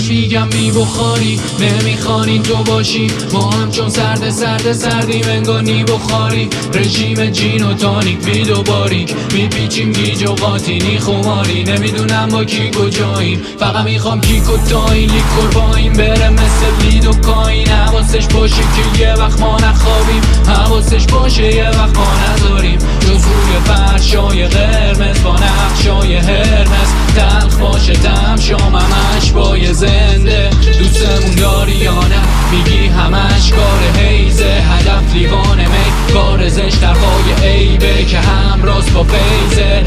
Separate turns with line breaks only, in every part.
میگم میبخاری نمیخوانین تو باشی، ما هم چون سردیم انگار نی بخاری. رژیم جین و تانیک بی دوباریک میپیچیم گیج و قاطینی خماری. نمیدونم با کی کجاییم، فقط میخوام کیک و تاین لیکور پایین بره مثل لید و کاین. حواسش باشه که یه وقت ما نخوابیم، حواسش باشه یه وقت ما نذاریم جز روی فرشای قرمز با نقشای هرمز. تلخ باشه تم شاممش بای زنده، دوستمون داری یا نه میگی همش کار حیزه. هدف لیوان می کار زشت طرفای عیبه که هم راست با فیزر.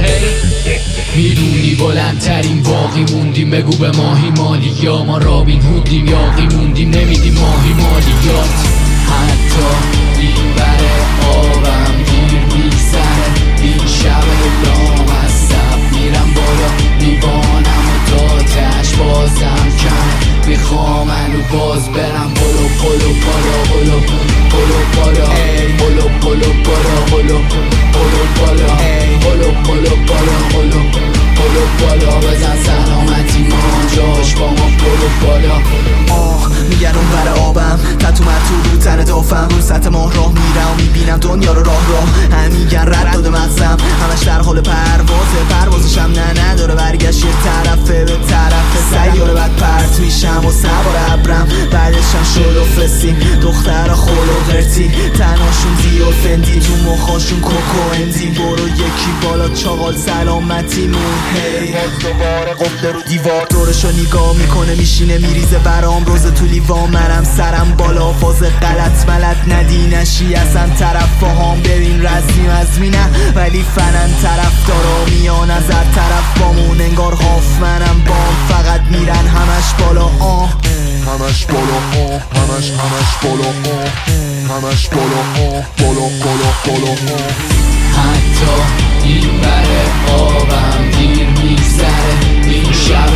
میدونی بلندترین باقی موندیم، بگو به ماهی مالی یا ما رابین هودیم یاقی موندیم نمیدیم ماهی مالیات. حتی این بره آبم دیر میگذره، این شب لامصب میرم بالا میبانم و داتش بازم کمه. میخوام انو باز برم بلو بلو بالا بلو بلو بالا بلو بلو بالا بلو بلو بالا بلو بلو بالا بلو بلو بالا. بزن سلامتی ما جاش با ما بلو بالا.
میگن اون بر آبم تتو رو تن دافم، رو سطح ماه راه میرم و میبینم دنیا رو راه هم میگن رد داده مغزم همش در حال پروازش هم نداره برگشت، یه طرفه به طرف سیاره بعد پرت میشم و سوار ابرم. بعدش هم شد و فرستیم دختر خول و غرتی، تناشون دی و فندی تو مخاشون کوکو اندی. برو یکی بالا چاقال سلامتیمون هی دوباره قفل رو دیوار دورشو نگاه میکنه میشینه میریزه برام روز تو لیوان. منم سرم بالا فاز غلط ملت ندی نشی اصلا طرف فهام ببین رزمیم از مینه ولی فنن طرف دارا میان از هر طرف بامون انگار هاف منم بام فقط میرن همش بالا
همش بالا همش بالا همش بالا بالا بالا بالا.
حتی این بره آبم دیر میگذره، این شب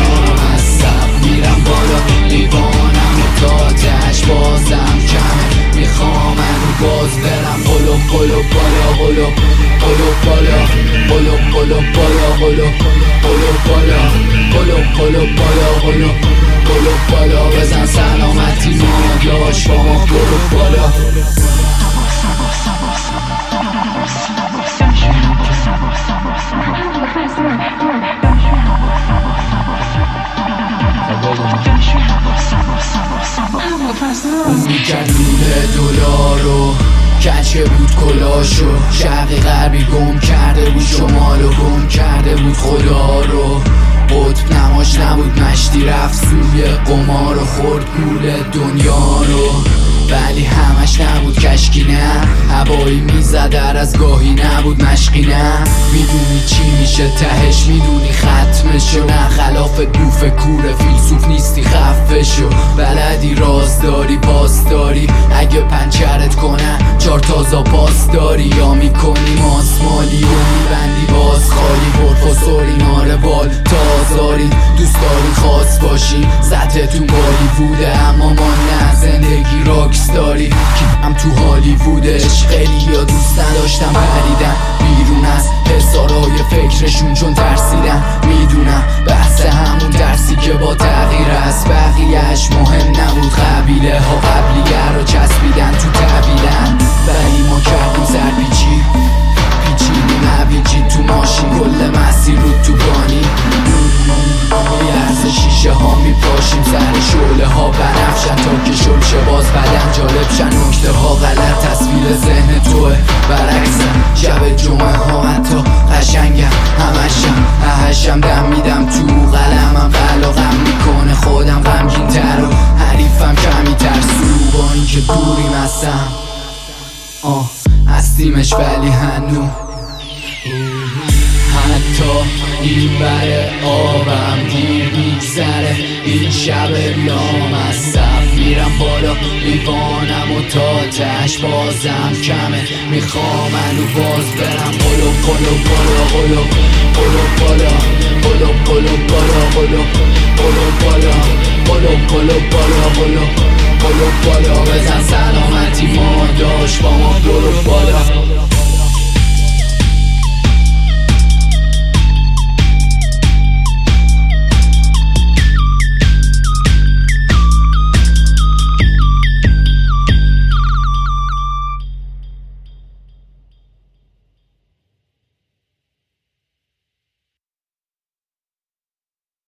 لامصب میرم بالا لیوانم و تاتش بازم کمه. میخوام انو باز برم بلو بلو بالا بلو بلو بالا بلو بلو بالا بلو بلو بالا بلو بلو بالا بلو بلو بالا. بزن سلامتی ما جاش با ما بلو بالا. اون میکرد لوله دلارو کچه بود کلاشو، شرقی غربی گم کرده بود شمالو گم کرده بود خدا رو. قطب نماش نبود مشتی رفت سوی قمار و خورد گول دنیا رو، ولی همش نبود کشکی نه هوایی میزد در از گاهی نبود مشقی نه. میدونی چی میشه تهش میدونی ختمشو، نه خلاف دوف کوره فیلسوف نیستی خفه شو. بلدی راز داری پاس داری اگه پنچرت کنه چار تازا پاس داری، یا میکنی ماسمالی و میبندی باز خالی پرفاسوری ناره بال تازاری. دوست داری خاص باشی سطحتون بالیووده اما ما نه زندگی راکستاری. هم تو هالیوودش خیلی یا دوست نداشتم پریدن بیرون از حسارای فکرشون چون ترسیدن. میدونم بحث همون درسی که با تغییر از بقیهش مهم نبود، قبیله ها قبلیه رو چسبیدن تو طبیلن ولی ما کردیم سرپیچی پیچیدیم نبیجید تو ماشین کل مسیر رو تو بانی. میلرزه شیشه ها میپاشیم سر شعله ها بنفشن تا که شلشه باز بدن جالب شن نکته ها غلط تصویر ذهن توه برعکسم. شب جمعه ها حتی قشنگم همشم دم میدم تو قلمم قلاقم میکنه خودم غمگین تر و حریفم کمی ترسو با اینکه دوریم هستیمش ولی هنو. حتی این بره آبم دیر میگذره، این شب لامصب میرم بالا لیوانم و تاتش بازم کمه. میخوام انو باز برم بلو بلو بالا بلو بلو بالا بلو بلو بالا بلو بلو بالا بلو بلو بالا بلو بلو بالا. بزن سلامتی ما داشت با ما بلو بالا.